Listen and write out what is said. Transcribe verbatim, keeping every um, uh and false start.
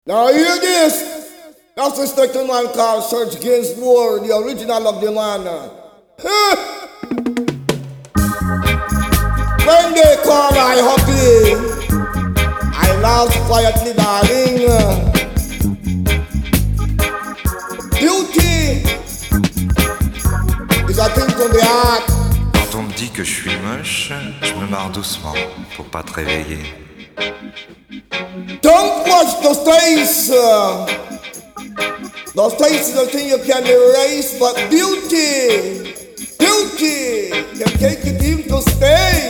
Now hear this. That's the second one called Serge Gainsbourg, the original of the man. Huh? When they call I happy, I laugh quietly, darling. Beauty is a thing from the heart. Quand on me dit que je suis moche, je me marre doucement pour pas te réveiller. Don't watch those things. Uh, those things is a thing you can erase, but beauty, beauty can take it in to stay.